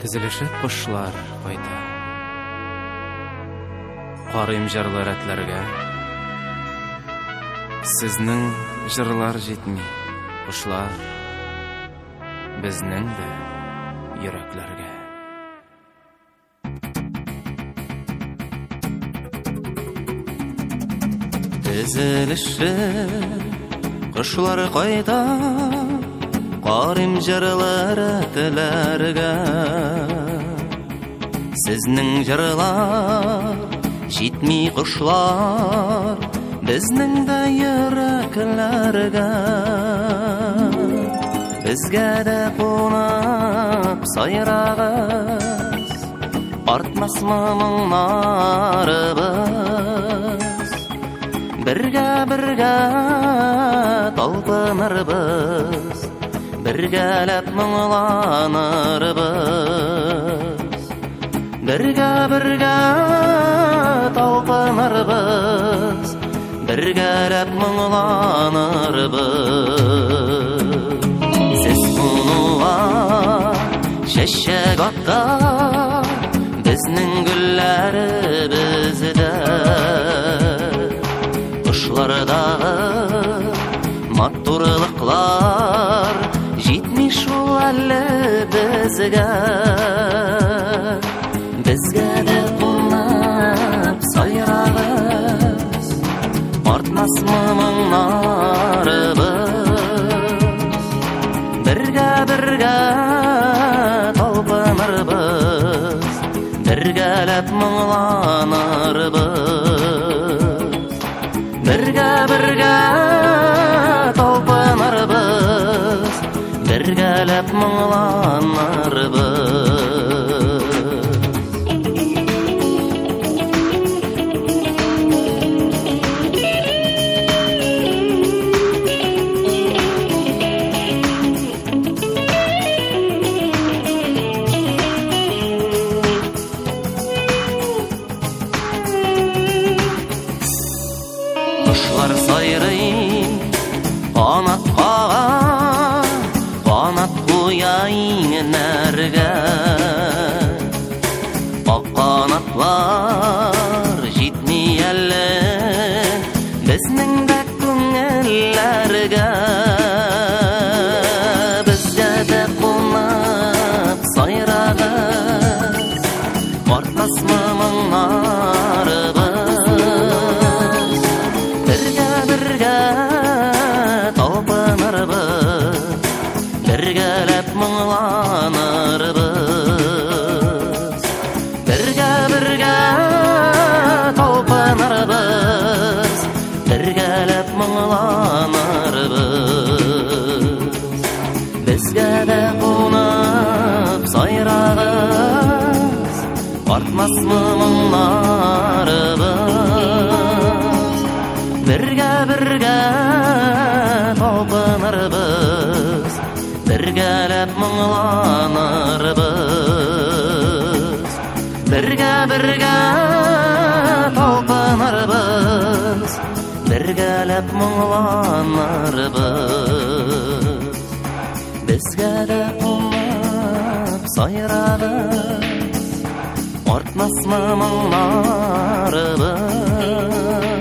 Тізілішіп құшылар қайта. Қарым жырлар әтлерге. Сізнің жырлар жетмей құшылар. Бізнің де йөрәкләргә. Тізілішіп құшылар қайта. Қарым жырлар әтлерге. Сізнің жырлар жетмей құшылар. Бізнің де йөрәкләргә. Бізге де қонап сайрағыз, артмас мұңларыбыз. Бірге талпынырбыз, біргелеп мұңланырбыз. Бірге талпынырбыз, біргелеп мұңланырбыз. Сіз ұнуға шешек атта, бізнің гүлләрі бізді. Құшлардағы матурлықлар жетмей шул әлі бізге. Бізге де қонап сайрағыз, артмас мұңларыбыз. Бірге талпынырбыз, біргелеп мұңланырбыз. Бірге талпынырбыз, біргелеп мұңланырбыз. Құшылар сайрайын, қанат қағар, қанат қояйын әрге. Ақ қанатлар жетмей әлі бізнің де көңілләргә. Бізге де қонап сайрағыз, артмас мұңларыбыз. Біргелеп мұңланырбыз. Бірге талпынырбыз, біргелеп мұңланырбыз. Бізге де қонып сайрағыз, артмас мұңларыбыз. Бірге талпынырбыз, біргелеп мұңланырбыз. Бірге талпынырбыз, біргелеп мұңланырбыз. Бізге де қонып сайрағыз, артмас мұңларыбыз.